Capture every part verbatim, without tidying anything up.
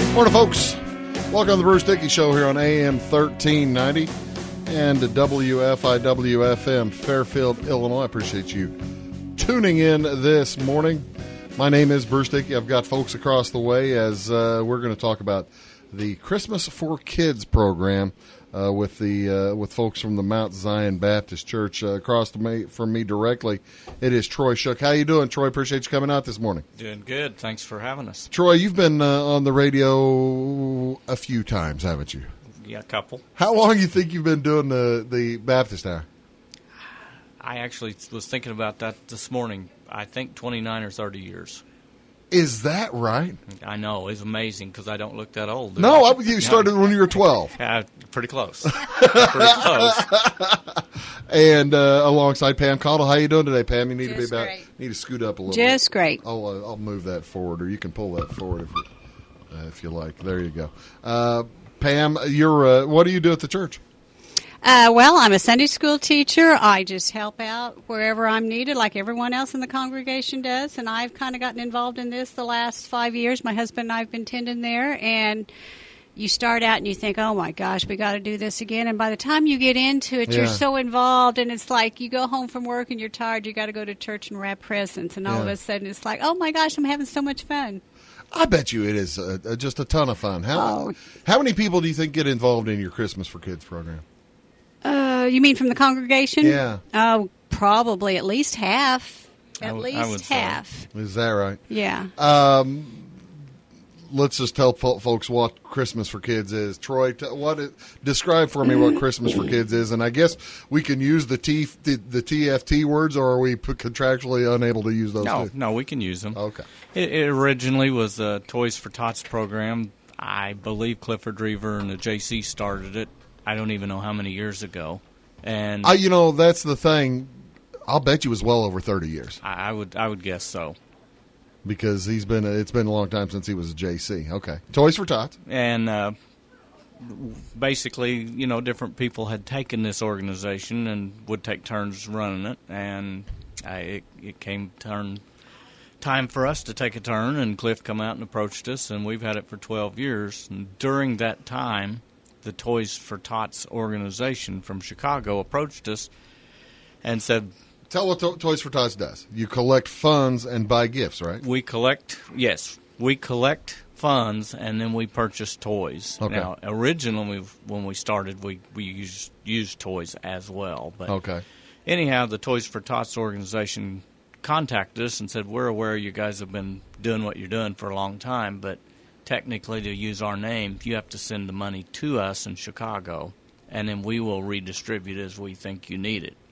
Morning, folks. Welcome to the Bruce Dickey Show here on A M thirteen ninety and W F I W F M, Fairfield, Illinois. I appreciate you tuning in this morning. My name is Bruce Dickey. I've got folks across the way as uh, we're going to talk about the Christmas for Kids program uh, with the uh, with folks from the Mount Zion Baptist Church. Uh, across the me, from me directly, it is Troy Shook. How you doing, Troy? Appreciate you coming out this morning. Doing good. Thanks for having us. Troy, you've been uh, on the radio a few times, haven't you? Yeah, a couple. How long do you think you've been doing the, the Baptist Hour? I actually was thinking about that this morning. I think twenty-nine or thirty years. Is that right? I know. It's amazing because I don't look that old. No, I? I, you started when you were twelve. Yeah, pretty close. pretty close. And uh, alongside Pam Cottle. How you doing today, Pam? You need Just to be about great. need to scoot up a little Just bit. great. I'll, uh, I'll move that forward, or you can pull that forward if, uh, if you like. There you go. Uh, Pam, you're uh, what do you do at the church? Uh, well, I'm a Sunday school teacher. I just help out wherever I'm needed, like everyone else in the congregation does. And I've kind of gotten involved in this the last five years. My husband and I have been tending there. And you start out and you think, oh, my gosh, we got to do this again. And by the time you get into it, Yeah. you're so involved. And it's like you go home from work and you're tired. You got to go to church and wrap presents. And all Yeah. of a sudden it's like, oh, my gosh, I'm having so much fun. I bet you it is uh, uh, just a ton of fun. How Oh. how many people do you think get involved in your Christmas for Kids program? Uh, you mean from the congregation? Yeah. Oh, probably at least half. I At would- I would least say. half. Is that right? Yeah. Um, let's just tell fo- folks what Christmas for Kids is. Troy, t- what it, describe for me what Christmas for Kids is, and I guess we can use the T the, the T F T words, or are we p- contractually unable to use those? No, too? no, we can use them. Okay. It, it originally was a Toys for Tots program. I believe Clifford Reaver and the J C started it. I don't even know how many years ago. And I, you know, that's the thing. I'll bet you it was well over thirty years I, I would I would guess so. because he's been. It's been a long time since he was a J C. Okay, Toys for Tots. And uh, basically, you know, different people had taken this organization and would take turns running it, and I, it, it came turn time for us to take a turn, and Cliff come out and approached us, and we've had it for twelve years. And during that time, the Toys for Tots organization from Chicago approached us and said, Tell what to- Toys for Tots does. You collect funds and buy gifts, right? we collect, yes, we collect funds, and then we purchase toys. Okay. Now, originally, when we started, we, we used, used toys as well. But Okay. anyhow, the Toys for Tots organization contacted us and said, we're aware you guys have been doing what you're doing for a long time, but technically to use our name, you have to send the money to us in Chicago, and then we will redistribute as we think you need it.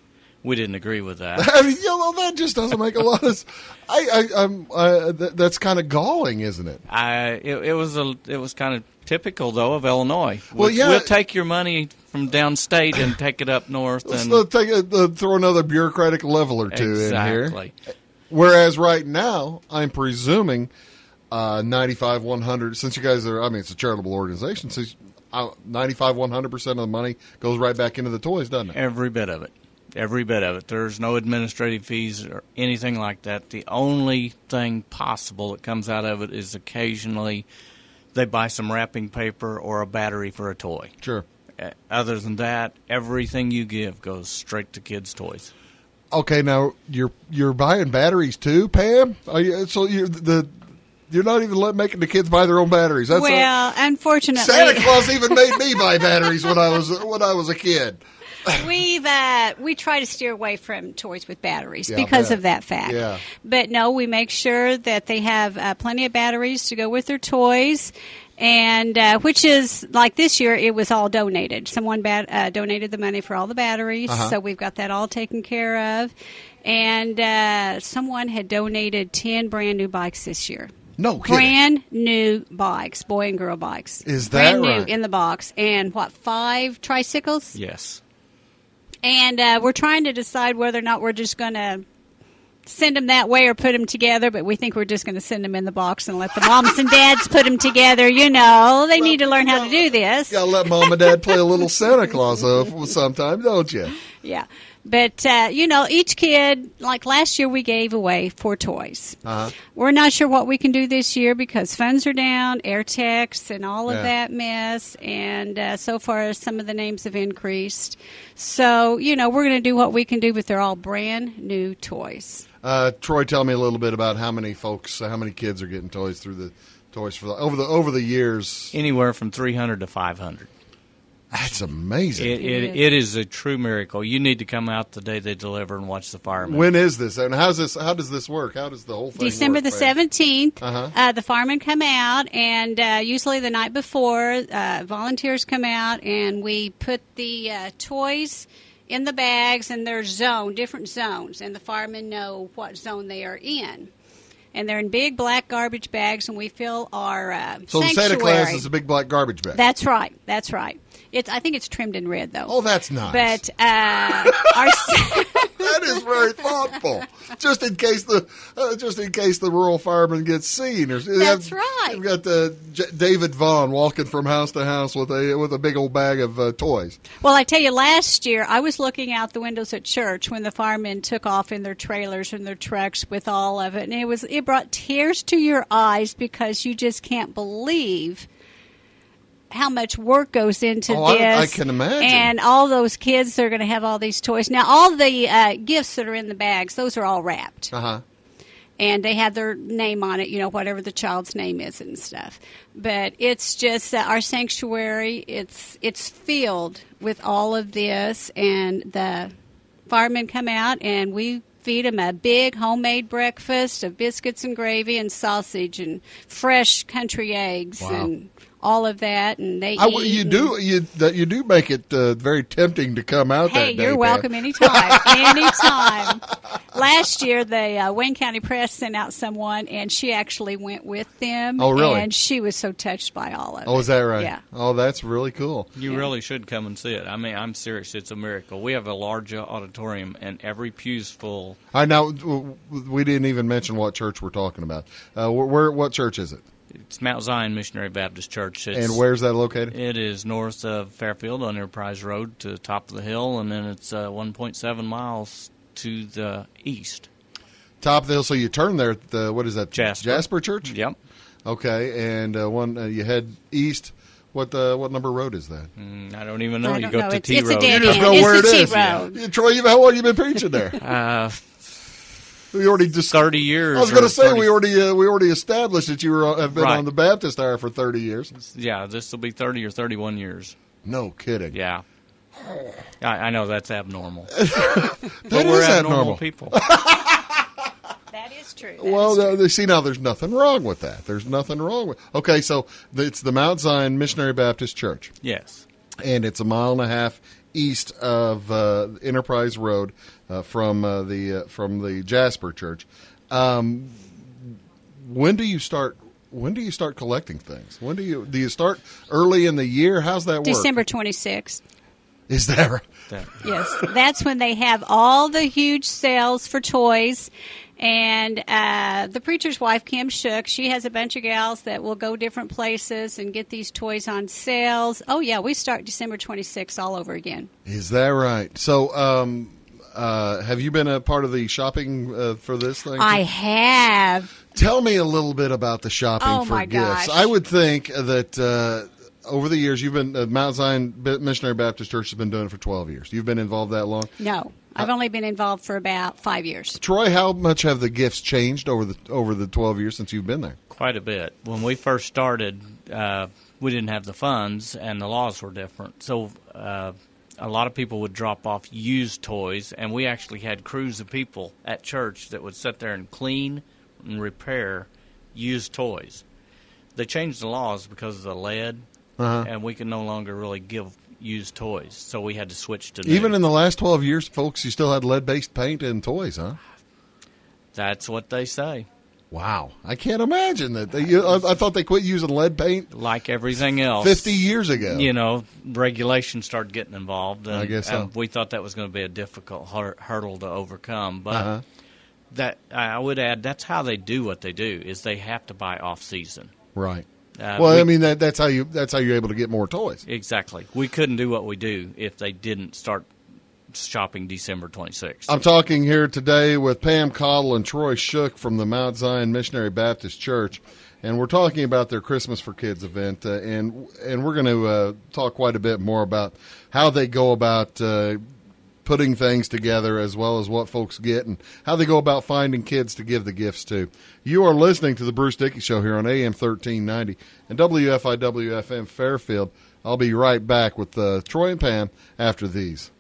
We didn't agree with that. I mean, you know, that just doesn't make a lot of. s- I, I, I'm. Uh, th- that's kind of galling, isn't it? I it, it was a it was kind of typical though of Illinois. Well, we'll, yeah. we'll take your money from downstate and take it up north. Let's and uh, take a, uh, throw another bureaucratic level or two exactly. in here. Whereas right now, I'm presuming uh, ninety-five, one hundred. Since you guys are, I mean, it's a charitable organization. So uh, ninety-five, one hundred percent of the money goes right back into the toys, doesn't it? Every bit of it. Every bit of it. There's no administrative fees or anything like that. The only thing possible that comes out of it is occasionally they buy some wrapping paper or a battery for a toy. Sure. Uh, Other than that, everything you give goes straight to kids' toys. Okay, now you're you're buying batteries too, Pam. Are you, so you're the you're not even let, making the kids buy their own batteries. That's well, a, unfortunately, Santa Claus even made me buy batteries when I was when I was a kid. we've uh, we try to steer away from toys with batteries Yeah, I because bet. of that fact. Yeah. But no, we make sure that they have uh, plenty of batteries to go with their toys. And uh, which is like this year, it was all donated. Someone bat- uh, donated the money for all the batteries, Uh-huh. so we've got that all taken care of. And uh, someone had donated ten brand new bikes this year. No kidding. Brand new bikes, boy and girl bikes. Is that brand right? new in the box? And what, five tricycles? Yes. And uh, we're trying to decide whether or not we're just going to send them that way or put them together, but we think we're just going to send them in the box and let the moms and dads put them together. You know, they need to learn how to do this. You gotta let mom and dad play a little Santa Claus uh, sometime, don't you? Yeah. But, uh, you know, each kid, like last year we gave away four toys. Uh-huh. We're not sure what we can do this year because funds are down, air techs, and all of Yeah. that mess. And uh, so far, some of the names have increased. So, you know, we're going to do what we can do, but they're all brand new toys. Uh, Troy, tell me a little bit about how many folks, uh, how many kids are getting toys through the toys for the, over the over the years. Anywhere from three hundred to five hundred. That's amazing. It, it, it is a true miracle. You need to come out the day they deliver and watch the firemen. When is this? And how's this? How does this work? How does the whole thing December work? the seventeenth, Uh-huh. uh, the firemen come out, and uh, usually the night before, uh, volunteers come out, and we put the uh, toys in the bags, and they're zoned, different zones, and the firemen know what zone they are in. And they're in big black garbage bags, and we fill our uh, So the sanctuary. Santa Claus is a big black garbage bag. That's right. That's right. It's. I think it's trimmed in red, though. Oh, that's nice. But uh, our that is very thoughtful. Just in case the uh, just in case the rural fireman gets seen. Or, That's right. You've got the J- David Vaughn walking from house to house with a with a big old bag of uh, toys. Well, I tell you, last year I was looking out the windows at church when the firemen took off in their trailers and their trucks with all of it, and it was it brought tears to your eyes because you just can't believe how much work goes into Oh, I- this. I can imagine. And all those kids are going to have all these toys. Now, all the uh, gifts that are in the bags, those are all wrapped. Uh huh. And they have their name on it, you know, whatever the child's name is and stuff. But it's just uh, our sanctuary, it's it's filled with all of this. And the firemen come out and we feed them a big homemade breakfast of biscuits and gravy and sausage and fresh country eggs Wow. and all of that. And they I, eat. you and- do you that you do make it uh, very tempting to come out Hey, that day. you're Pam. welcome anytime. anytime. Last year, the uh, Wayne County Press sent out someone, and she actually went with them. Oh, really? And she was so touched by all of it. Oh, is that right? Yeah. Oh, that's really cool. You really should come and see it. I mean, I'm serious. It's a miracle. We have a large auditorium, and every pew's full. I now w- w- we didn't even mention what church we're talking about. Uh, where, where what church is it? It's Mount Zion Missionary Baptist Church. It's, And where's that located? It is north of Fairfield on Enterprise Road to the top of the hill, and then it's uh, one point seven miles to the east. Top of the hill. So you turn there at the, what is that? Jasper. Jasper Church? Yep. Okay, and uh, one uh, you head east. What uh, what number road is that? Mm, I don't even know. I you don't go know. to It's- T it's a Road. dead You just end. know It's where the it T is. road. Yeah, Troy, you, how long you been preaching there? Uh, We already just. thirty years. I was going or to say thirty we already uh, we already established that you were have been Right. on the Baptist hour for thirty years. Yeah, this will be thirty or thirty-one years. No kidding. Yeah. I, I know that's abnormal. That but we're is abnormal abnormal. people. That is true. That Well, is true. uh, they see now. There's nothing wrong with that. There's nothing wrong with. Okay, so it's the Mount Zion Missionary Baptist Church, Yes. and it's a mile and a half east of uh, Enterprise Road uh, from uh, the uh, from the Jasper Church. Um, when do you start? When do you start collecting things? When do you do you start early in the year? How's that work? December twenty-sixth. Is that right? That, Yes, that's when they have all the huge sales for toys. And uh, the preacher's wife, Kim Shook, she has a bunch of gals that will go different places and get these toys on sales. Oh, yeah, we start December twenty-sixth all over again. Is that right? So, um, uh, have you been a part of the shopping uh, for this thing? I have. Tell me a little bit about the shopping Oh, for my gifts. gosh. I would think that uh, over the years, you've been uh, Mount Zion Missionary Baptist Church has been doing it for twelve years. You've been involved that long. No, I've only been involved for about five years. Troy, how much have the gifts changed over the over the twelve years since you've been there? quite a bit. When we first started, uh, we didn't have the funds, and the laws were different. So uh, a lot of people would drop off used toys, and we actually had crews of people at church that would sit there and clean and repair used toys. They changed the laws because of the lead, Uh-huh. and we could no longer really give used toys, so we had to switch to new. Even in the last twelve years, folks, you still had lead-based paint and toys, huh? That's what they say. Wow. I can't imagine that. They, you, I, I thought they quit using lead paint Like everything else, fifty years ago. you know, regulations started getting involved, and, I guess so. and we thought that was going to be a difficult hur- hurdle to overcome. But Uh-huh. that I would add, that's how they do what they do, is they have to buy off season. Right. Uh, well, we- I mean that that's how you that's how you're able to get more toys. Exactly. We couldn't do what we do if they didn't start shopping December twenty-sixth. I'm talking here today with Pam Cottle and Troy Shook from the Mount Zion Missionary Baptist Church, and we're talking about their Christmas for Kids event, uh, and and we're going to uh, talk quite a bit more about how they go about uh, putting things together, as well as what folks get and how they go about finding kids to give the gifts to. You are listening to the Bruce Dickey Show here on A M thirteen ninety and W F I W F M Fairfield. I'll be right back with uh, Troy and Pam after these.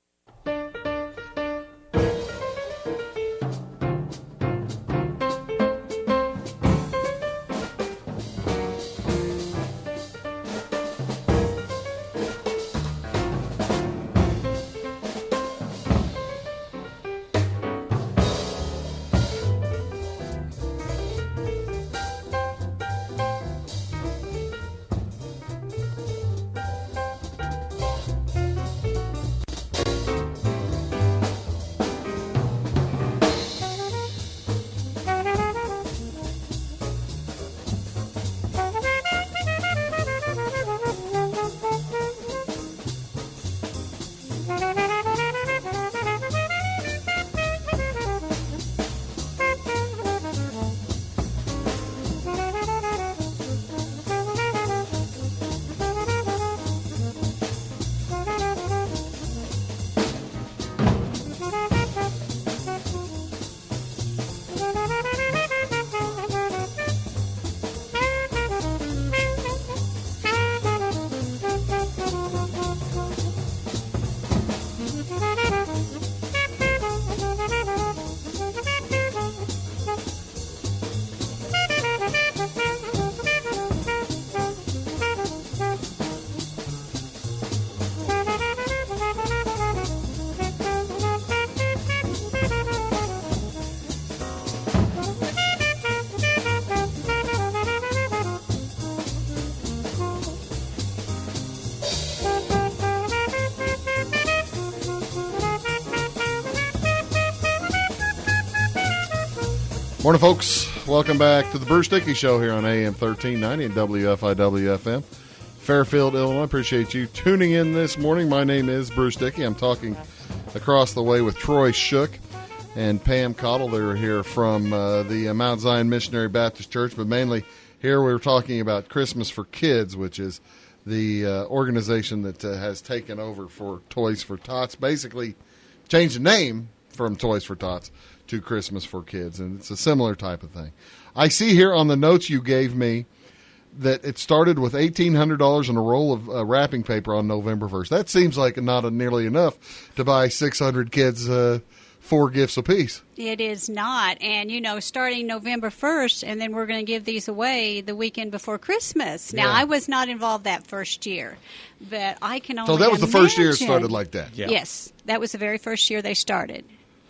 Morning, folks. Welcome back to the Bruce Dickey Show here on A M thirteen ninety and W F I W F M, Fairfield, Illinois. Appreciate you tuning in this morning. My name is Bruce Dickey. I'm talking across the way with Troy Shook and Pam Cottle. They're here from uh, the uh, Mount Zion Missionary Baptist Church, but mainly here we were talking about Christmas for Kids, which is the uh, organization that uh, has taken over for Toys for Tots, basically changed the name from Toys for Tots to Christmas for Kids, and it's a similar type of thing. I see here on the notes you gave me that it started with eighteen hundred dollars in a roll of uh, wrapping paper on November first. That seems like not a, nearly enough to buy six hundred kids uh, four gifts apiece. It is not. And, you know, starting November first, and then we're going to give these away the weekend before Christmas. Now, Yeah. I was not involved that first year, but I can only So that was the first year it imagine- started like that. Yeah. Yes, that was the very first year they started.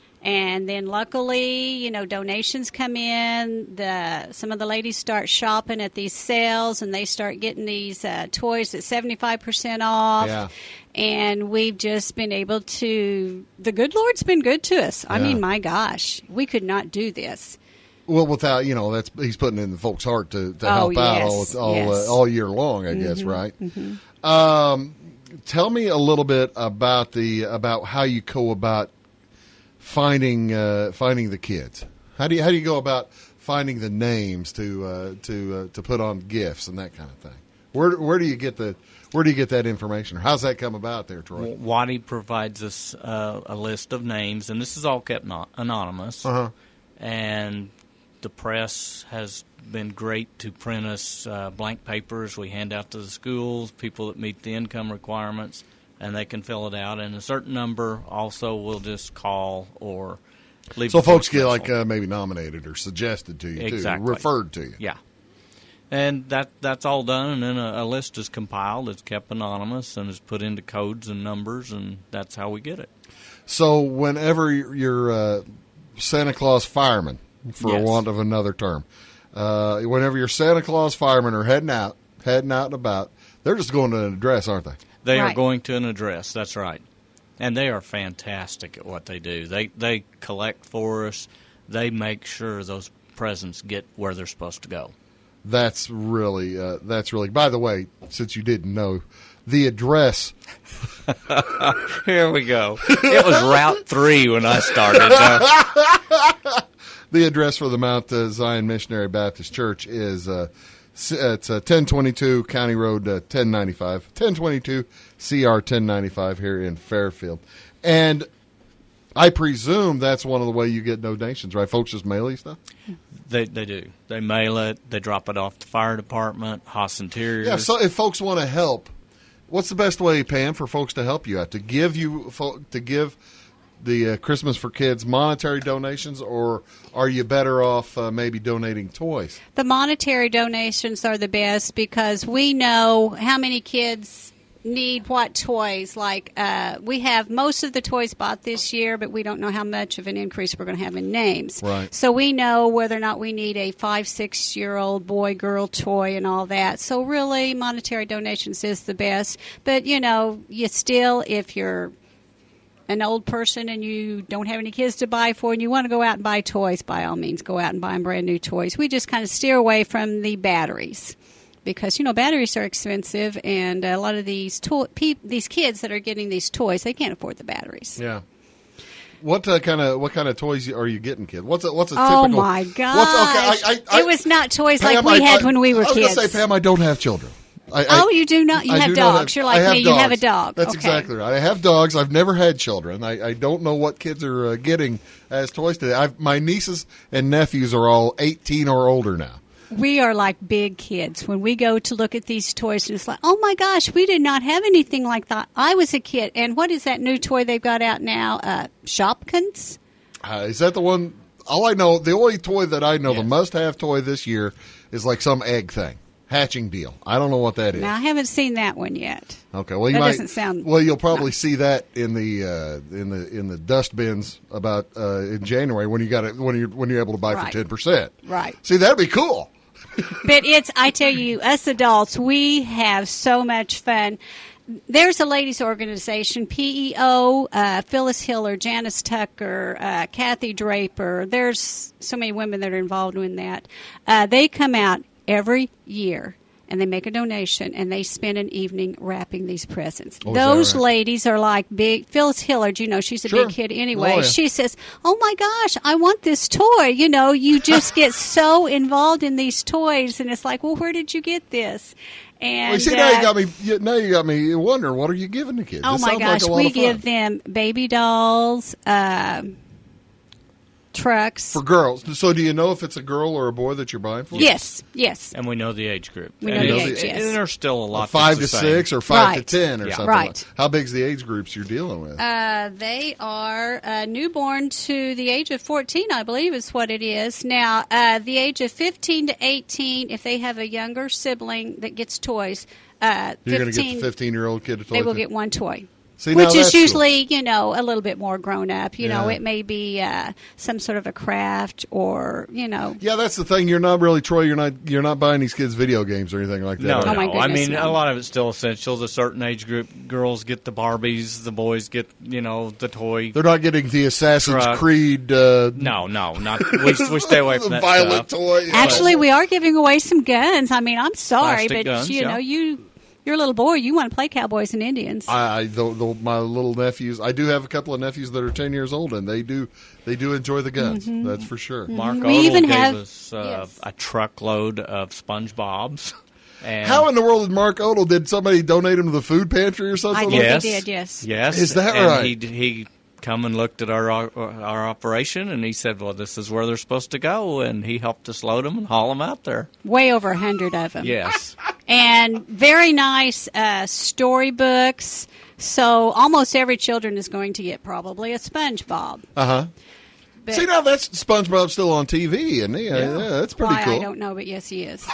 And then luckily, you know, donations come in. The some of the ladies start shopping at these sales, and they start getting these uh, toys at seventy-five percent off. Yeah. And we've just been able to, the good Lord's been good to us. I Yeah. mean, my gosh, we could not do this. Well, without, you know, that's he's putting in the folks' heart to, to Oh, help out yes, all all, yes. uh, all year long, I guess, right? Um, tell me a little bit about the about how you go about finding uh, finding the kids. How do you how do you go about finding the names to uh, to uh, to put on gifts and that kind of thing? Where where do you get the where do you get that information, or how's that come about there, Troy? Waddy provides us uh, a list of names, and this is all kept no- anonymous. Uh-huh. And the press has been great to print us uh, blank papers. We hand out to the schools, people that meet the income requirements, and they can fill it out. And a certain number also will just call or leave. So a folks get voicemail. like uh, maybe nominated or suggested to you Exactly. too, referred to you. Yeah. And that that's all done, and then a, a list is compiled. It's kept anonymous and is put into codes and numbers, and that's how we get it. So whenever you're uh, Santa Claus firemen, for Yes. want of another term, uh, whenever your Santa Claus firemen are heading out, heading out and about, they're just going to an address, aren't they? They are Right. going to an address. That's right, and they are fantastic at what they do. They they collect for us. They make sure those presents get where they're supposed to go. That's really uh, that's really. By the way, since you didn't know, the address. Here we go. It was Route Three when I started. Uh, The address for the Mount uh, Zion Missionary Baptist Church is uh, it's uh, ten twenty-two County Road uh, ten ninety-five, ten twenty-two C R ten ninety-five here in Fairfield, and I presume that's one of the way you get donations, right? Folks just mail you stuff. They they do. They mail it. They drop it off the fire department, Haas Interiors. Yeah. So if folks want to help, what's the best way, Pam, for folks to help you out? To give you to give the uh, Christmas for Kids monetary donations, or are you better off uh, maybe donating toys? The monetary donations are the best because we know how many kids need what toys. Like uh, we have most of the toys bought this year, but we don't know how much of an increase we're going to have in names. Right. So we know whether or not we need a five, six-year-old boy, girl toy and all that. So really, monetary donations is the best. But, you know, you still, if you're an old person and you don't have any kids to buy for and you want to go out and buy toys, by all means, go out and buy them brand new toys. We just kind of steer away from the batteries. Because, you know, batteries are expensive, and a lot of these to- pe- these kids that are getting these toys, they can't afford the batteries. Yeah. What uh, kind of what kind of toys are you getting, kid? What's a, what's a Oh, typical? my gosh. What's, okay, I, I, I, it was not toys Pam, like we I, had I, when we were I was kids. going to say, Pam, I don't have children. I, oh, I, you do not? You I have do not dogs. have- You're I like have me. You have a dogs. dog. That's Okay. exactly right. I have dogs. I've never had children. I, I don't know what kids are uh, getting as toys today. I've, my nieces and nephews are all eighteen or older now. We are like big kids when we go to look at these toys, and it's like, oh my gosh, we did not have anything like that. I was a kid, and what is that new toy they've got out now? Uh, Shopkins? Uh, is that the one? All I know, the only toy that I know, Yes. the must-have toy this year is like some egg thing, hatching deal. I don't know what that is. Now I haven't seen that one yet. Okay, well you That might. doesn't sound- well, you'll probably no. see that in the uh, in the in the dust bins about uh, in January when you got it when you when you're able to buy Right. for ten percent. Right. See, that'd be cool. But it's, I tell you, us adults, we have so much fun. There's a ladies' organization, P E O, uh, Phyllis Hiller, Janice Tucker, uh, Kathy Draper. There's so many women that are involved in that. Uh, they come out every year, and they make a donation, and they spend an evening wrapping these presents. Oh, is that Those right? ladies are like big. Phyllis Hillard, you know, she's a Sure. big kid anyway. Oh, yeah. She says, oh, my gosh, I want this toy. You know, you just get so involved in these toys, and it's like, well, where did you get this? And Well, you see, now you uh, got me. you- Now you got me wondering, what are you giving the kids? oh, This my sounds like gosh, a lot we of fun. give them baby dolls, um trucks. For girls. So do you know if it's a girl or a boy that you're buying for? Yes, yes. and we know the age group. We know and the it's- age, and yes. there's still a lot. Five to that's the same. six or five Right. to ten or Yeah. something. Right. Like. How big's the age groups you're dealing with? Uh, they are uh, newborn to the age of fourteen, I believe is what it is. Now, uh, the age of fifteen to eighteen, if they have a younger sibling that gets toys, uh, you're going to get fifteen, the fifteen-year-old kid a toy. they will too? get one toy. See, now Which that's is cool. usually, you know, a little bit more grown up. You know, Yeah. it may be uh, some sort of a craft or, you know. Yeah, that's the thing. You're not really, Troy. You're not. You're not buying these kids video games or anything like that. No, are Oh, you? my no. I goodness, mean, no. a lot of it's still essentials. A certain age group, girls get the Barbies, the boys get, you know, the toy. They're not getting the Assassin's Truck. Creed. Uh, No, no, not. We, we stay away from the that violent stuff. toy. Actually, we are giving away some guns. I mean, I'm sorry, Plastic but, guns, you yeah. know, you, you're a little boy. You want to play cowboys and Indians. I, I the, the, my little nephews. I do have a couple of nephews that are ten years old, and they do they do enjoy the guns. Mm-hmm. That's for sure. Mark We Odell even gave have- us uh, yes. a truckload of SpongeBob's. And How in the world did Mark Odell? Did somebody donate him to the food pantry or something? I think yes, they did, yes. yes. Is that and right? He he come and looked at our our operation, and he said, "Well, this is where they're supposed to go," and he helped us load them and haul them out there. Way over a hundred of them. Yes. And very nice uh, storybooks. So almost every children is going to get probably a SpongeBob. Uh huh. But See, now that's SpongeBob still on T V, and yeah, yeah. that's pretty why, cool. I don't know, but yes, he is.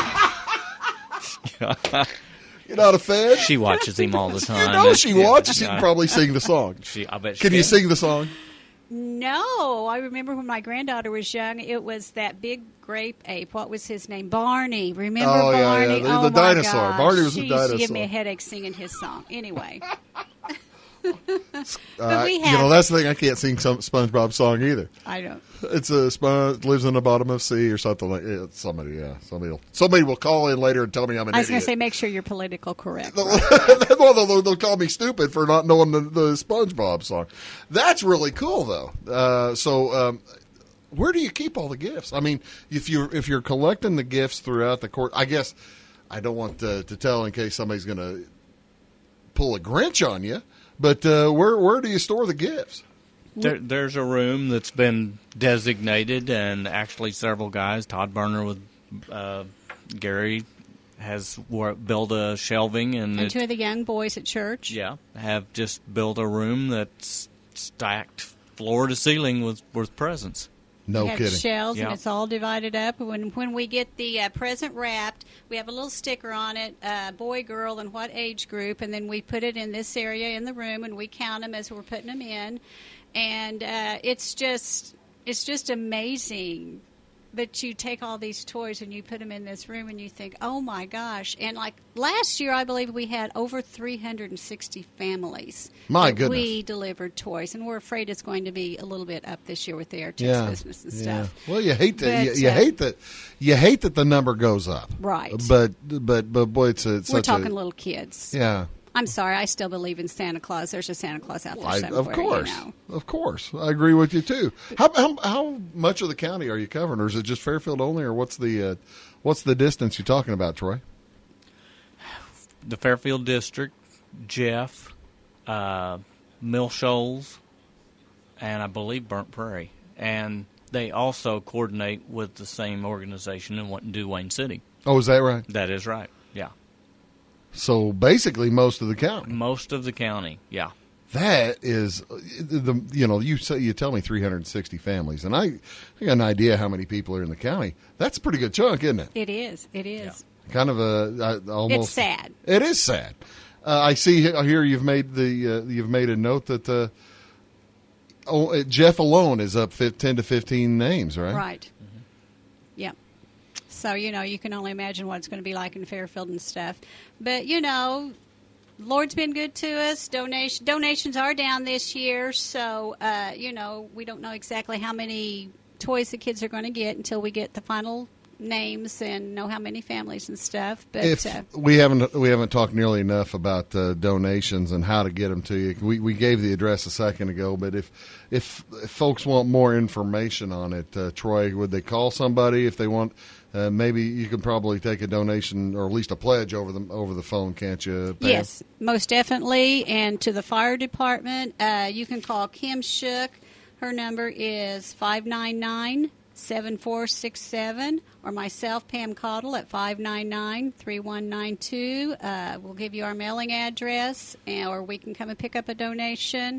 You're not a fan. She watches him all the time. you know she Yeah. watches. She can Yeah. probably sing the song. She, I bet she Can you sing the song? No, I remember when my granddaughter was young, it was that big grape ape. What was his name? Barney. Remember Oh, yeah, Barney? yeah, the- oh, the my dinosaur. gosh. Barney was a She used to give me dinosaur. a headache singing his song. Anyway. Uh, we you have- know, that's the thing. I can't sing some SpongeBob song either. I don't. It's a sponge lives in the bottom of the sea or something like. Yeah, somebody, yeah, somebody. Will, somebody will call in later and tell me I'm an I was going idiot. to say, make sure you're political correct. well, they'll, they'll call me stupid for not knowing the, the SpongeBob song. That's really cool, though. Uh, so, um, where do you keep all the gifts? I mean, if you're if you're collecting the gifts throughout the court, I guess I don't want to, to tell in case somebody's going to pull a Grinch on you. But uh, where where do you store the gifts? There, there's a room that's been designated, and actually several guys, Todd Berner with uh, Gary, has wor- built a shelving. And, And it, two of the young boys at church. yeah, have just built a room that's stacked floor to ceiling with, with presents. No we have kidding. shells, Yeah. and it's all divided up. When when we get the uh, present wrapped, we have a little sticker on it, uh, boy, girl, and what age group, and then we put it in this area in the room, and we count them as we're putting them in. And uh, it's just it's just amazing that you take all these toys and you put them in this room, and you think, oh my gosh! And like last year, I believe we had over three hundred sixty families. My that goodness. we delivered toys, and we're afraid it's going to be a little bit up this year with the air test Yeah, business and yeah. stuff. Well, you hate that. But, You, you uh, hate that. You hate that the number goes up. Right. But but but boy, it's, a, it's We're such talking a little kids. yeah. I'm sorry, I still believe in Santa Claus. There's a Santa Claus out there I, somewhere. of course, You know. of course, I agree with you too. How, how how much of the county are you covering, or is it just Fairfield only, or what's the uh, what's the distance you're talking about, Troy? The Fairfield District, Jeff, uh, Mill Shoals, and I believe Burnt Prairie. And they also coordinate with the same organization in what do Wayne City. Oh, is that right? That is right, yeah. So basically, most of the county. Most of the county, yeah. That is the you know you say you tell me three hundred sixty families, and I, I got an idea how many people are in the county. That's a pretty good chunk, isn't it? It is. It is. Kind of a I, almost. It's sad. It is sad. Uh, I see here you've made the uh, you've made a note that uh, oh, Jeff alone is up ten to fifteen names, right? Right. Mm-hmm. Yep. So, you know, you can only imagine what it's going to be like in Fairfield and stuff. But, you know, Lord's been good to us. Donation, donations are down this year. So, uh, you know, we don't know exactly how many toys the kids are going to get until we get the final names and know how many families and stuff. But If uh, we haven't we haven't talked nearly enough about uh, donations and how to get them to you. We we gave the address a second ago, but if if, if folks want more information on it, uh, Troy, would they call somebody if they want? Uh, maybe you can probably take a donation or at least a pledge over the over the phone, can't you, Pam? yes, most definitely. And to the fire department, uh, you can call Kim Shook. Her number is five nine nine, seven four six seven, or myself, Pam Cottle, at five nine nine, three one nine two. Uh, we'll give you our mailing address, and, or we can come and pick up a donation.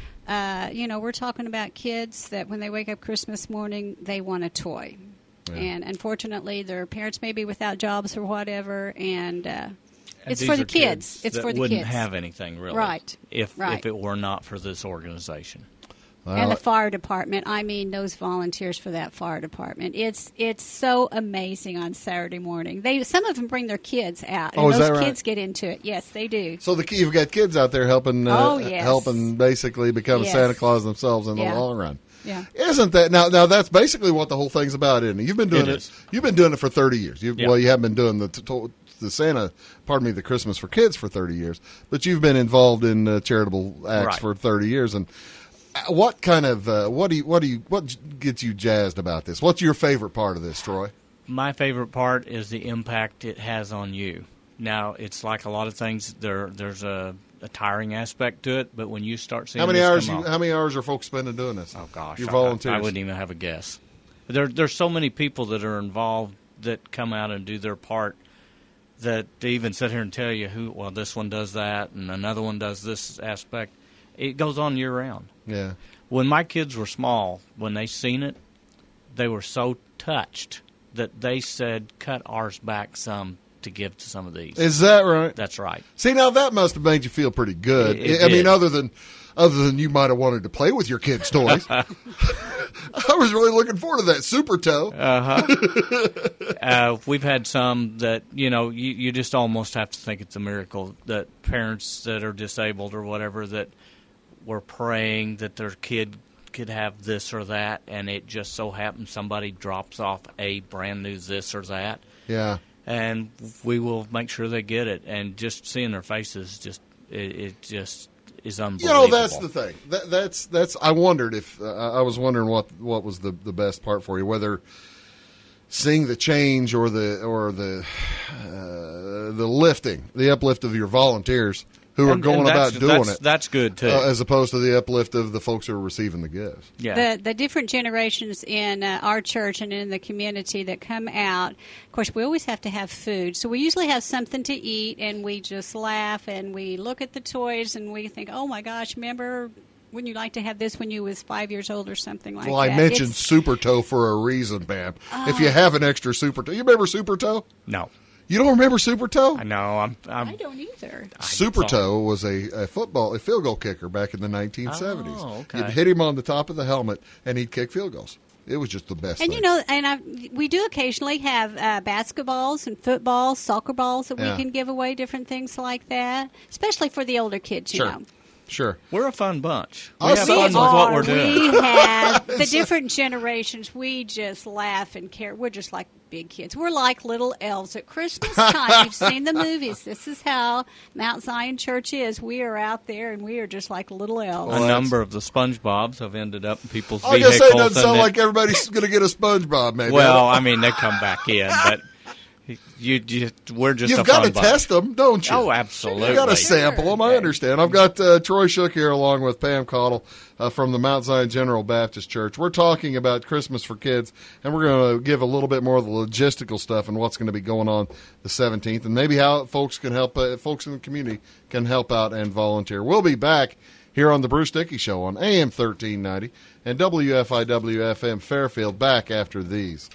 Uh, you know, we're talking about kids that when they wake up Christmas morning, they want a toy. Yeah. And unfortunately, their parents may be without jobs or whatever, and uh, And it's these for the are kids. It's that for the wouldn't kids. have anything, really. Right. If, Right. if it were not for this organization. And Well, the fire department. I mean, those volunteers for that fire department. It's it's so amazing on Saturday morning. They some of them bring their kids out, and Oh, is those that right? kids get into it. Yes, they do. So the you've got kids out there helping, uh, Oh, yes. helping basically become Yes. Santa Claus themselves in the Yeah. long run. Yeah. Isn't that now? Now that's basically what the whole thing's about, isn't it? You've been doing It it. is. You've been doing it for thirty years. You've, Yeah. Well, you haven't been doing the to- the Santa, pardon me, the Christmas for kids for thirty years, but you've been involved in uh, charitable acts Right. for thirty years. And uh, what kind of uh, what do you what do you what gets you jazzed about this? What's your favorite part of this, Troy? My favorite part is the impact it has on you. Now, it's like a lot of things. There, there's a, a tiring aspect to it, but when you start seeing How many this hours? come You, out- how many hours are folks spending doing this? Oh gosh, your I- volunteers. I, I wouldn't even have a guess. There, there's so many people that are involved that come out and do their part. That they even sit here and tell you who. Well, this one does that, and another one does this aspect. It goes on year round. Yeah. When my kids were small, when they seen it, they were so touched that they said, "Cut ours back some to give to some of these." Is that right? That's right. See, now that must have made you feel pretty good. It- it I mean, did. other than other than you might have wanted to play with your kids' toys. I was really looking forward to that Super Toe. Uh, we've had some that, you know, you, you just almost have to think it's a miracle that parents that are disabled or whatever that were praying that their kid could have this or that, and it just so happens somebody drops off a brand new this or that. Yeah. And we will make sure they get it. And just seeing their faces, just it, it just is unbelievable. You know, that's the thing. That, that's that's. I wondered if uh, I was wondering what what was the, the best part for you, whether seeing the change or the or the uh, the lifting, the uplift of your volunteers who are and, going and about doing that's, it. That's good too, uh, as opposed to the uplift of the folks who are receiving the gifts. Yeah, the the different generations in uh, our church and in the community that come out. Of course, we always have to have food, so we usually have something to eat, and we just laugh and we look at the toys and we think, "Oh my gosh, remember? Wouldn't you like to have this when you was five years old or something like well, that?" Well, I mentioned it's, Super Toe for a reason, Pam. Oh. If you have an extra Super Toe, you remember Super Toe? no, You don't remember Super Toe? I know. I'm. I'm I don't either. Super Toe was a, a football, a field goal kicker back in the nineteen seventies. Oh, okay. You'd hit him on the top of the helmet, and he'd kick field goals. It was just the best And thing. you know, and I, we do occasionally have uh, basketballs and footballs, soccer balls that Yeah. we can give away, different things like that, especially for the older kids. You Sure. know, Sure. We're a fun bunch. We Us have we fun with are. what we're doing. We have the different generations. We just laugh and care. We're just like big kids. We're like little elves at Christmas time. You've seen the movies. This is how Mount Zion Church is. We are out there, and we are just like little elves. Well, a that's- number of the SpongeBobs have ended up in people's I was vehicles. going to say, it doesn't sound and like everybody's going to get a SpongeBob, maybe. well, I mean, they come back in, but you, you we're just You've a got fun to bunch. test them, don't you? Oh, absolutely. You got to sample them. I understand. I've got uh, Troy Shook here along with Pam Cottle uh, from the Mount Zion General Baptist Church. We're talking about Christmas for kids, and we're going to give a little bit more of the logistical stuff and what's going to be going on the seventeenth, and maybe how folks can help. Uh, folks in the community can help out and volunteer. We'll be back here on the Bruce Dickey Show on A M thirteen ninety and W F I W F M Fairfield. Back after these.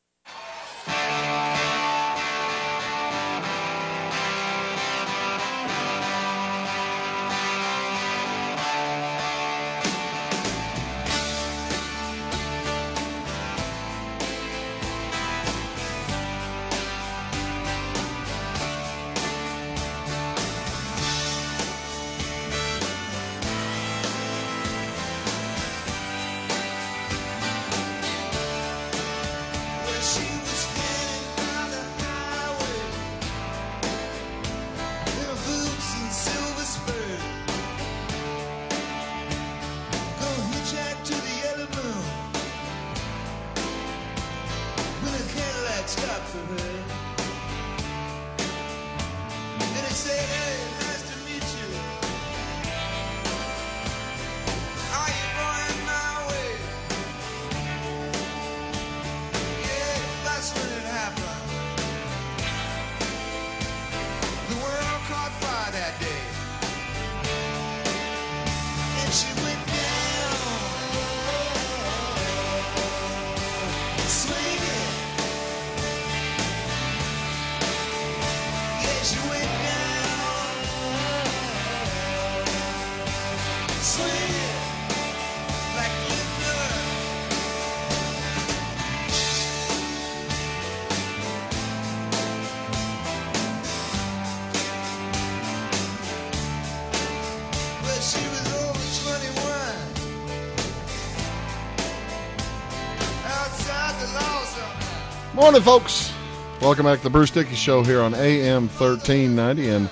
Morning, folks. Welcome back to the Bruce Dickey Show here on A M thirteen ninety and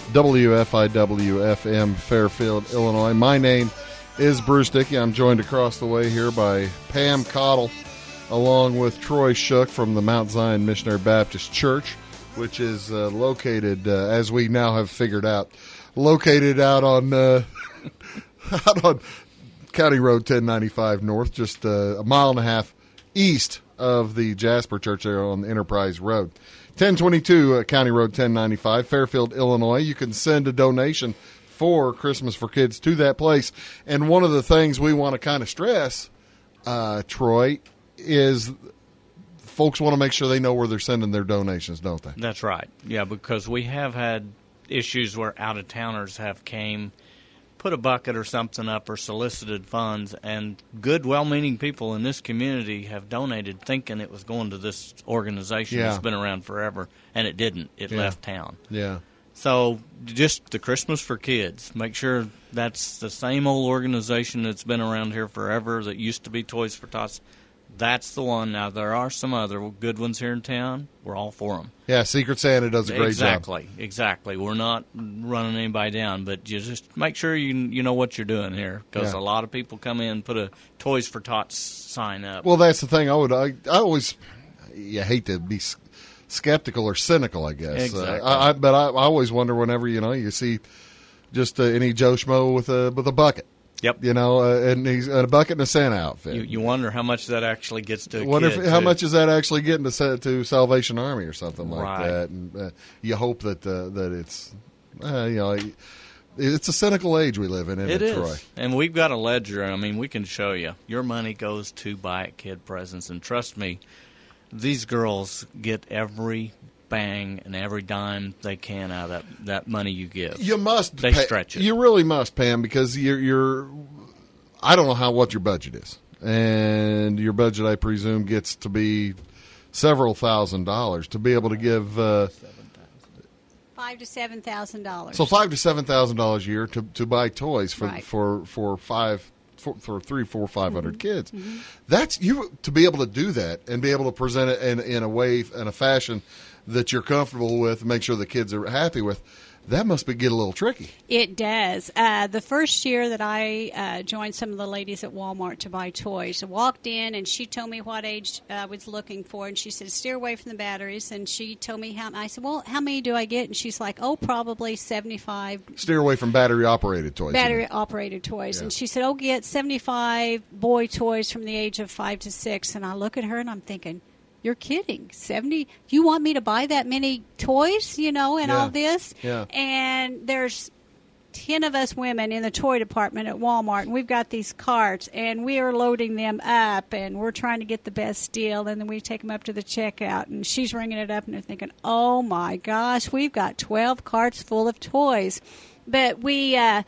W F I W F M Fairfield, Illinois. My name is Bruce Dickey. I'm joined across the way here by Pam Cottle, along with Troy Shook from the Mount Zion Missionary Baptist Church, which is uh, located, uh, as we now have figured out, located out on uh, out on County Road ten ninety-five North, just uh, a mile and a half east of the Jasper Church there on Enterprise Road. ten twenty-two uh, County Road ten ninety-five, Fairfield, Illinois. You can send a donation for Christmas for Kids to that place. And one of the things we want to kind of stress, uh, Troy, is folks want to make sure they know where they're sending their donations, don't they? That's right. Yeah, because we have had issues where out-of-towners have came, put a bucket or something up or solicited funds, and good, well-meaning people in this community have donated thinking it was going to this organization Yeah. that's been around forever, and it didn't. It Yeah. left town. Yeah. So just the Christmas for Kids. Make sure that's the same old organization that's been around here forever that used to be Toys for Tots. That's the one. Now, there are some other good ones here in town. We're all for them. Yeah, Secret Santa does a great exactly, job. Exactly, exactly. We're not running anybody down, but you just make sure you you know what you're doing here, because Yeah. a lot of people come in and put a Toys for Tots sign up. Well, that's the thing. I would. I, I always. You hate to be s- skeptical or cynical, I guess. Exactly. Uh, I, I, but I, I always wonder whenever you know you see just uh, any Joe Schmo with a with a bucket. Yep. You know, uh, and he's and a bucket and a Santa outfit. You, you wonder how much that actually gets to a Wonder kid, if, how too. much is that actually getting to sa- to Salvation Army or something like Right. that? And uh, you hope that uh, that it's uh, you know it's a cynical age we live in, isn't it, It is. Troy? And we've got a ledger. I mean, we can show you. Your money goes to buy a kid presents. And trust me, these girls get every bang and every dime they can out of that, that money you give. You must. They pay, stretch it. You really must, Pam, because you're. you're I don't know how what your budget is, and your budget, I presume, gets to be several thousand dollars to be able to give. Uh, Five to seven thousand dollars. so five to seven thousand dollars a year to to buy toys for Right. for for five. For, for three, four, five hundred kids, that's you to be able to do that and be able to present it in, in a way, in a fashion that you're comfortable with, and make sure the kids are happy with. That must be get a little tricky. It does. Uh, the first year that I uh, joined some of the ladies at Walmart to buy toys, I walked in and she told me what age I was looking for, and she said, steer away from the batteries. And she told me how. I said, well, how many do I get? And she's like, oh, probably seventy-five Steer away from battery operated toys. battery operated toys. Yeah. And she said, oh, get seventy-five boy toys from the age of five to six. And I look at her and I'm thinking, you're kidding. seventy You want me to buy that many toys, you know, and Yeah. all this? Yeah. And there's ten of us women in the toy department at Walmart, and we've got these carts, and we are loading them up, and we're trying to get the best deal, and then we take them up to the checkout, and she's ringing it up, and they're thinking, oh, my gosh, we've got twelve carts full of toys. But we... Uh,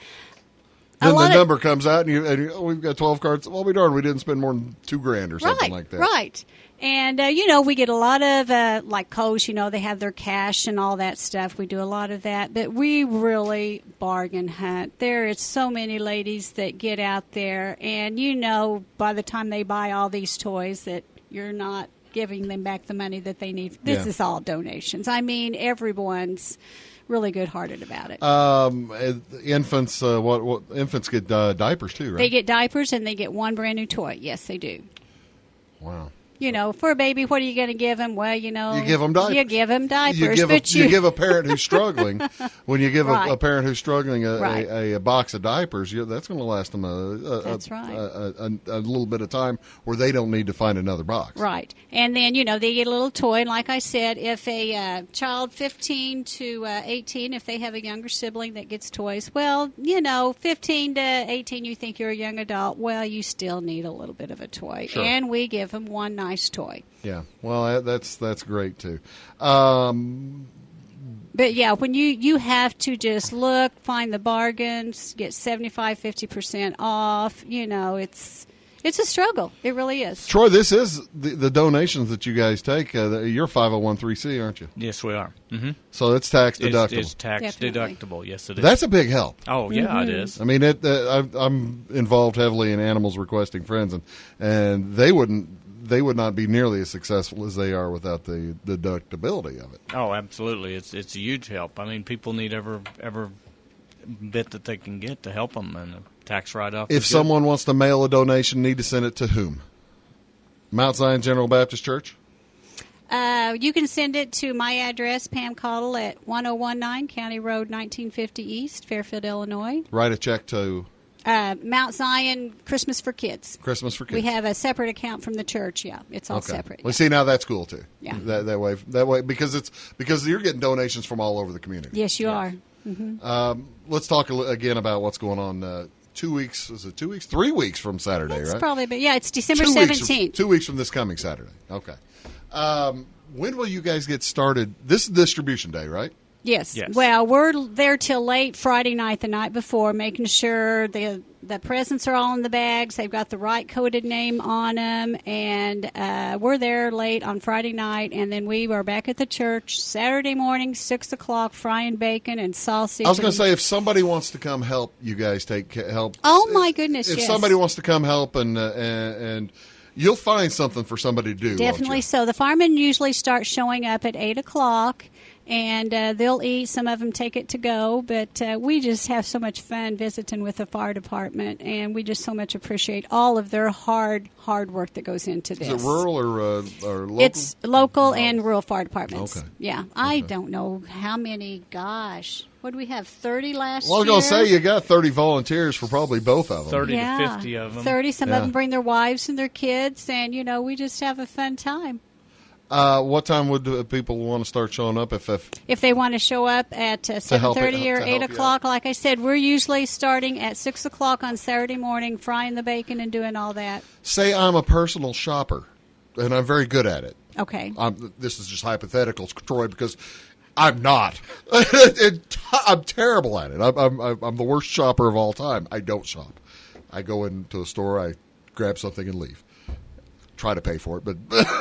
a Then lot the of- number comes out, and, you, and you, oh, we've got twelve cards. Well, we darn, we didn't spend more than two grand or something right, like that. Right. And, uh, you know, we get a lot of, uh, like Kohl's, you know, they have their cash and all that stuff. We do a lot of that. But we really bargain hunt. There is so many ladies that get out there, and, you know, by the time they buy all these toys that you're not giving them back the money that they need. This Yeah. is all donations. I mean, everyone's really good-hearted about it. Um, uh, infants, uh, what, what infants get uh, diapers too, right? They get diapers, and they get one brand-new toy. Yes, they do. Wow. You know, for a baby, what are you going to give them? Well, you know, You give them diapers. You give them diapers, You give, but a, you give a parent who's struggling. When you give Right. a, a parent who's struggling a, Right. a, a box of diapers, you, that's going to last them a, a, That's a, right. a, a, a little bit of time where they don't need to find another box. Right. And then, you know, they get a little toy. And like I said, if a uh, child fifteen to uh, eighteen, if they have a younger sibling that gets toys, well, you know, fifteen to eighteen, you think you're a young adult. Well, you still need a little bit of a toy. Sure. And we give them one nice toy. Yeah. Well, that- that's that's great too. Um, But, yeah, when you, you have to just look, find the bargains, get seventy-five, fifty percent off, you know, it's it's a struggle. It really is. Troy, this is the, the donations that you guys take. Uh, you're five oh one three C, aren't you? Yes, we are. Mm-hmm. So it's tax It's, deductible. it's tax Definitely. deductible. Yes, it is. That's a big help. oh, yeah, Mm-hmm. it is. I mean, it, uh, I've, I'm involved heavily in animals requesting friends, and and they wouldn't they would not be nearly as successful as they are without the, the deductibility of it. Oh, absolutely. It's it's a huge help. I mean, people need every every bit that they can get to help them, and the tax write-off. If is good. someone wants to mail a donation, need to send it to whom? Mount Zion General Baptist Church? Uh, you can send it to my address, Pam Cottle, at one oh one nine County Road nineteen fifty East, Fairfield, Illinois. Write a check to Uh, Mount Zion Christmas for Kids. Christmas for Kids. We have a separate account from the church. Yeah, it's all Okay. separate. Well, yeah. see, now that's cool too. Yeah. That that way that way because it's because you're getting donations from all over the community. Yes, you are. Um, let's talk a li- again about what's going on. Uh, two weeks is it two weeks? Three weeks from Saturday, It's right? probably, but yeah, it's December two weeks from- seventeenth. two weeks from this coming Saturday. Okay. Um, when will you guys get started? This is distribution day, right? Yes. Yes. Well, we're there till late Friday night, the night before, making sure the the presents are all in the bags. They've got the right coded name on them, and uh, we're there late on Friday night, and then we are back at the church Saturday morning, six o'clock, frying bacon and sausage. I was going and- to say, if somebody wants to come help you guys take ca- help. Oh, my goodness, If yes. somebody wants to come help, and, uh, and and you'll find something for somebody to do. won't Definitely you? so. The firemen usually start showing up at eight o'clock, and uh, they'll eat. Some of them take it to go, but uh, we just have so much fun visiting with the fire department, and we just so much appreciate all of their hard, hard work that goes into this. Is it rural or, uh, or local? It's local and rural fire departments. Okay. Yeah. I don't know how many, gosh. What do we have, thirty last Well, I was year? going to say, you got thirty volunteers for probably both of them. thirty yeah. to fifty of them. thirty. Some Yeah. of them bring their wives and their kids, and, you know, we just have a fun time. Uh, what time would uh, people want to start showing up if, if If they want to show up at uh, seven help it- thirty or to eight help you o'clock, like I said, we're usually starting at six o'clock on Saturday morning, frying the bacon and doing all that. say I'm a personal shopper, and I'm very good at it. Okay. I'm, this is just hypothetical, Troy, because I'm not. It- it- I'm terrible at it. I'm, I'm, I'm the worst shopper of all time. I don't shop. I go into a store, I grab something and leave. Try to pay for it, but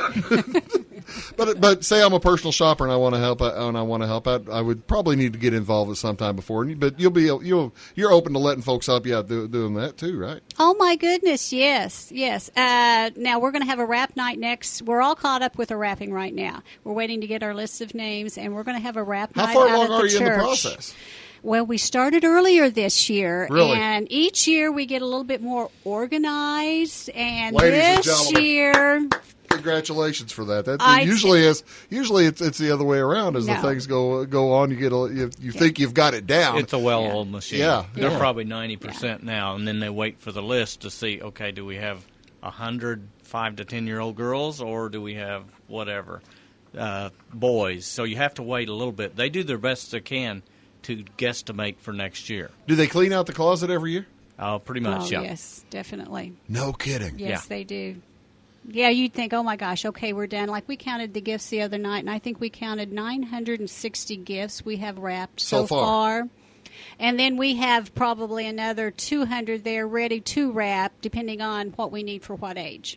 but but say I'm a personal shopper and I want to help out, and I want to help out. I would probably need to get involved at some time before. But you'll be you'll you're open to letting folks help you out do, doing that too, right? Oh, my goodness, yes, yes. Uh, now, we're going to have a wrap night next. We're all caught up with a wrapping right now. We're waiting to get our list of names, and we're going to have a wrap How night far out along at are the you church. in the process? Well, we started earlier this year, Really? and each year we get a little bit more organized. And Ladies and this gentlemen. year, Congratulations for that. That I- usually is usually it's it's the other way around. As the No. things go go on, you get a, you, you think you've got it down. It's a well-oiled machine. Yeah, They're yeah. probably ninety percent now, and then they wait for the list to see, okay, do we have one hundred five to ten-year-old girls, or do we have whatever, uh, boys? So you have to wait a little bit. They do their best they can to guesstimate for next year. Do they clean out the closet every year? Oh, pretty oh, much, yeah. yes, definitely. No kidding. Yes, Yeah. they do. Yeah, you'd think, oh my gosh, okay, we're done. Like we counted the gifts the other night, and I think we counted nine hundred sixty gifts we have wrapped So so, far. And then we have probably another two hundred there ready to wrap, depending on what we need for what age.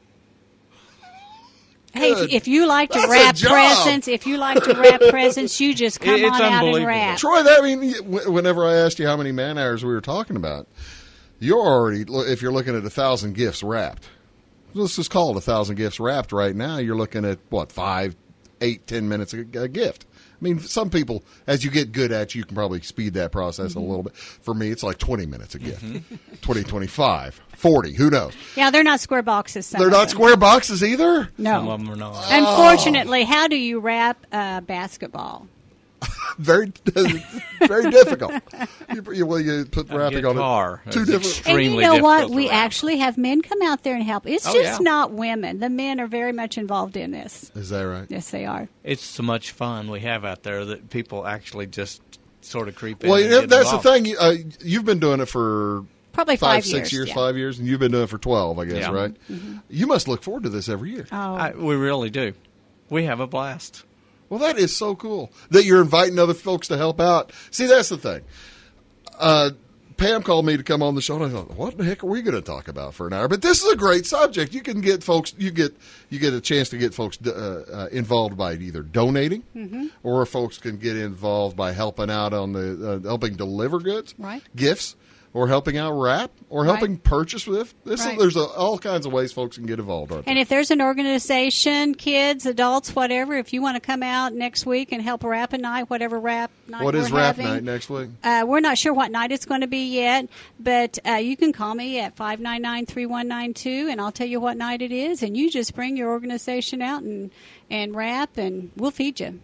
Hey, Good. if, if you like to That's a wrap job. presents, if you like to wrap presents, you just come It- it's on out and unbelievable. wrap. Troy, that I mean, wh- whenever I asked you how many man hours we were talking about, you're already if you're looking at a thousand gifts wrapped. Let's just call it a thousand gifts wrapped right now. You're looking at what five, eight, ten minutes a, a gift. I mean, some people, as you get good at it, you can probably speed that process Mm-hmm. a little bit. For me, it's like twenty minutes a gift. twenty, twenty-five, forty, who knows? Yeah, they're not square boxes. some They're of not them. square boxes either? No. Some of them are not. Unfortunately, how do you wrap a basketball? Very, very difficult. You, you, well, you put A wrapping on guitar it. Two is different. extremely And you know what? difficult to We wrap. actually have men come out there and help. It's Oh, just yeah. not women. The men are very much involved in this. Is that right? Yes, they are. It's so much fun we have out there that people actually just sort of creep in. Well, and you know, get that's involved. the thing. You, uh, you've been doing it for Probably five, five, six years, yeah. five years, and you've been doing it for twelve, I guess, Yeah. right? You must look forward to this every year. Oh, I, we really do. We have a blast. Well, that is so cool that you're inviting other folks to help out. See, that's the thing. Uh, Pam called me to come on the show, and I thought, what the heck are we going to talk about for an hour? But this is a great subject. You can get folks, you get you get a chance to get folks uh, uh, involved by either donating, Mm-hmm. or folks can get involved by helping out on the uh, helping deliver goods, Right. gifts, or helping out wrap, or helping Right. purchase with. This Right. there's a, all kinds of ways folks can get involved. Aren't there? and if there's an organization, kids, adults, whatever, if you want to come out next week and help wrap a night, whatever wrap night What we're is wrap having, night next week? Uh, we're not sure what night it's going to be yet, but uh, you can call me at five nine nine, three one nine two, and I'll tell you what night it is, and you just bring your organization out and, and wrap, and we'll feed you.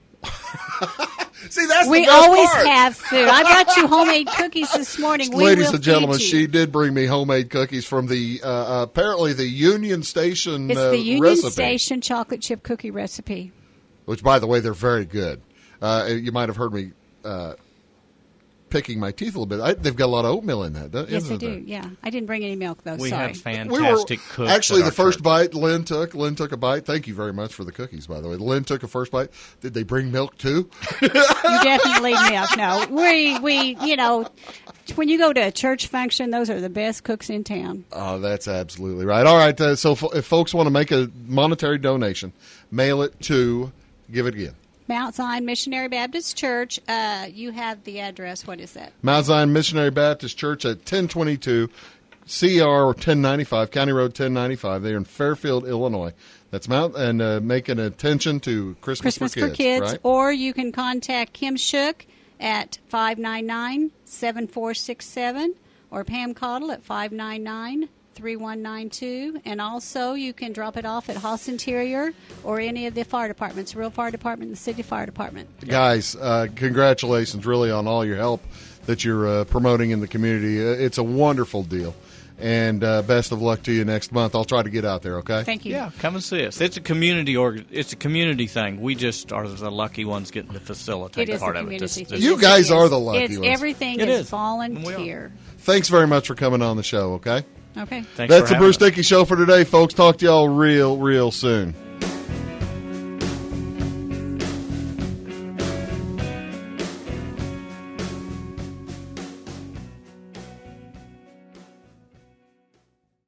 See, that's We the best always part. have food. I brought you homemade cookies this morning. We Ladies will and gentlemen, feed you. she did bring me homemade cookies from the uh, uh, apparently the Union Station It's uh, the Union recipe, Station chocolate chip cookie recipe. which, by the way, they're very good. Uh, you might have heard me uh, picking my teeth a little bit. I, they've got a lot of oatmeal in that. Yes, isn't they there? do. Yeah, I didn't bring any milk though. We sorry. have fantastic We were, cooks. actually, at the our first church. bite Lynn took, Lynn took a bite. Thank you very much for the cookies, by the way. Lynn took a first bite. Did they bring milk too? You definitely milk. No, we we you know, when you go to a church function, those are the best cooks in town. Oh, that's absolutely right. All right, uh, so f- if folks want to make a monetary donation, mail it to, give it again. Mount Zion Missionary Baptist Church. Uh, you have the address. What is that? Mount Zion Missionary Baptist Church at ten twenty-two C R ten ninety-five, County Road ten ninety-five. They're in Fairfield, Illinois. That's Mount, and uh, make an attention to Christmas, Christmas for Kids. for Kids. Right? Or you can contact Kim Shook at five nine nine, seven four six seven or Pam Cottle at five nine nine, three one nine two. And also you can drop it off at Haas Interior or any of the fire departments, Rural Fire Department, the City Fire Department. Guys, uh, congratulations really on all your help that you're uh, promoting in the community. Uh, It's a wonderful deal. And uh, best of luck to you next month. I'll try to get out there, okay? Thank you. Yeah, come and see us. It's a community org. It's a community thing. We just are the lucky ones getting to facilitate It is part a of it. community This- thing. this- You Yes, guys it are is. the lucky it's, ones. Everything It is, is. volunteer. Thanks very much for coming on the show, okay? Okay. Thanks That's for the having Bruce us. Dickey Show for today, folks. Talk to y'all real, real soon.